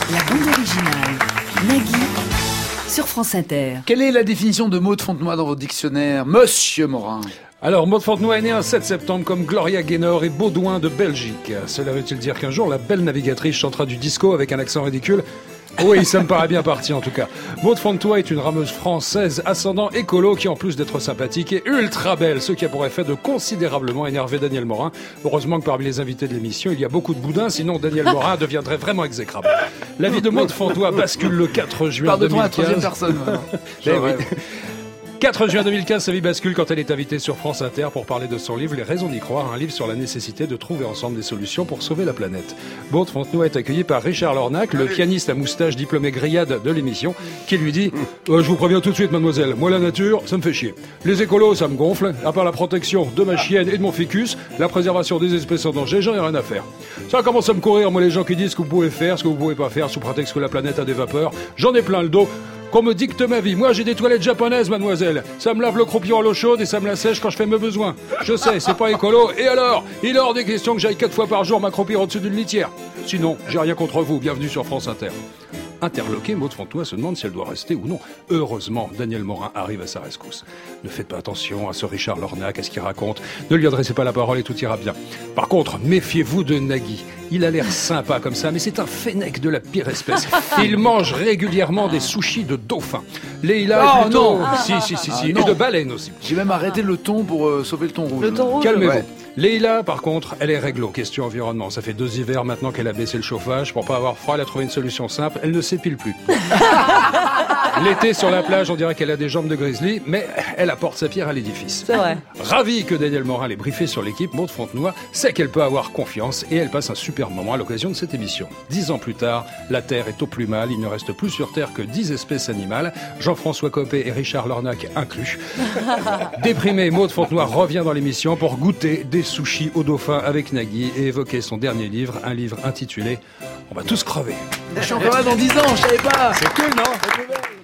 La bande originale. Nagui sur France Inter. Quelle est la définition de Maud Fontenoy dans votre dictionnaire, Monsieur Morin? Alors, Maud Fontenoy est née un 7 septembre comme Gloria Gaynor et Baudouin de Belgique. Cela veut-il dire qu'un jour, la belle navigatrice chantera du disco avec un accent ridicule? Oui, ça me paraît bien parti en tout cas. Maud Fontenoy est une rameuse française ascendant écolo qui, en plus d'être sympathique, est ultra belle, ce qui a pour effet de considérablement énerver Daniel Morin. Heureusement que parmi les invités de l'émission, il y a beaucoup de boudins, sinon Daniel Morin deviendrait vraiment exécrable. La vie de Maud Fontenoy bascule le 4 juin 2015. Pardon, la troisième personne. Oui. 4 juin 2015, sa vie bascule quand elle est invitée sur France Inter pour parler de son livre « Les raisons d'y croire », un livre sur la nécessité de trouver ensemble des solutions pour sauver la planète. Maud Fontenoy est accueillie par Richard Lornac, le pianiste à moustache diplômé grillade de l'émission, qui lui dit « Je vous préviens tout de suite, mademoiselle, moi la nature, ça me fait chier. Les écolos, ça me gonfle. À part la protection de ma chienne et de mon ficus, la préservation des espèces en danger, j'en ai rien à faire. Ça commence à me courir, moi, les gens qui disent ce que vous pouvez faire, ce que vous pouvez pas faire, sous prétexte que la planète a des vapeurs. J'en ai plein le dos. Qu'on me dicte ma vie. Moi, j'ai des toilettes japonaises, mademoiselle. Ça me lave le croupion à l'eau chaude et ça me la sèche quand je fais mes besoins. Je sais, c'est pas écolo. Et alors? Il est hors des questions que j'aille 4 fois par jour m'accroupir au-dessus d'une litière. Sinon, j'ai rien contre vous. Bienvenue sur France Inter. Interloquée, Maud Fontenoy se demande si elle doit rester ou non. Heureusement, Daniel Morin arrive à sa rescousse. Ne faites pas attention à ce Richard Lornac, à ce qu'il raconte. Ne lui adressez pas la parole et tout ira bien. Par contre, méfiez-vous de Nagui. Il a l'air sympa comme ça, mais c'est un fennec de la pire espèce. Il mange régulièrement des sushis de dauphins. Leïla est plutôt... Si. Et de baleines aussi. J'ai même arrêté le thon pour sauver le thon rouge. Le thon rouge. Calmez-vous. Ouais. Leïla, par contre, elle est réglo, question environnement. Ça fait 2 hivers maintenant qu'elle a baissé le chauffage. Pour pas avoir froid, elle a trouvé une solution simple. Elle ne s'épile plus. L'été, sur la plage, on dirait qu'elle a des jambes de grizzly, mais elle apporte sa pierre à l'édifice. C'est vrai. Ravie que Daniel Morin l'ait briefé sur l'équipe, Maud Fontenoy sait qu'elle peut avoir confiance et elle passe un super moment à l'occasion de cette émission. 10 ans plus tard, la Terre est au plus mal. Il ne reste plus sur Terre que 10 espèces animales, Jean-François Copé et Richard Lornac inclus. Déprimée, Maud Fontenoy revient dans l'émission pour goûter des sushis au dauphin avec Nagui et évoquer son dernier livre, un livre intitulé « On va tous crever ». Je suis encore là dans 10 ans, je savais pas. C'est cool, non?